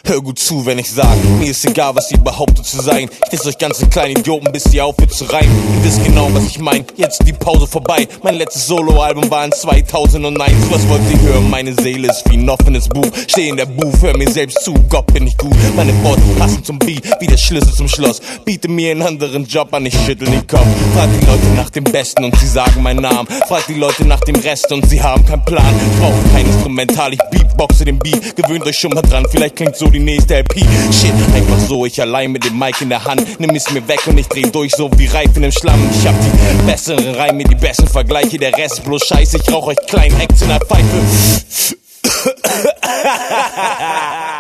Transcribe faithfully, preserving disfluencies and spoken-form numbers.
Hör gut zu, wenn ich sag, mir ist egal, was ihr behauptet zu sein. Ich diss euch ganze kleine Idioten, bis ihr aufhört zu reimen. Ihr wisst genau, was ich mein, jetzt die Pause vorbei. Mein letztes Soloalbum war in zweitausendeins. Was wollt ihr hören? Meine Seele ist wie ein offenes Buch. Steh in der Booth, hör mir selbst zu, Gott bin ich gut. Meine Worte passen zum Beat, wie der Schlüssel zum Schloss. Biete mir einen anderen Job an, ich schüttel den Kopf. Frag die Leute nach dem Besten und sie sagen meinen Namen. Frag die Leute nach dem Rest und sie haben keinen Plan. Ich brauche kein Instrumental, ich beatboxe den Beat. Gewöhnt euch schon mal dran, vielleicht klingt so die nächste L P. Shit, einfach so, ich allein mit dem Mic in der Hand. Nimm es mir weg und ich dreh durch, so wie Reifen im Schlamm. Ich hab die besseren Reime, die besten Vergleiche. Der Rest bloß Scheiße, ich rauch euch kleinen Acts in der Pfeife.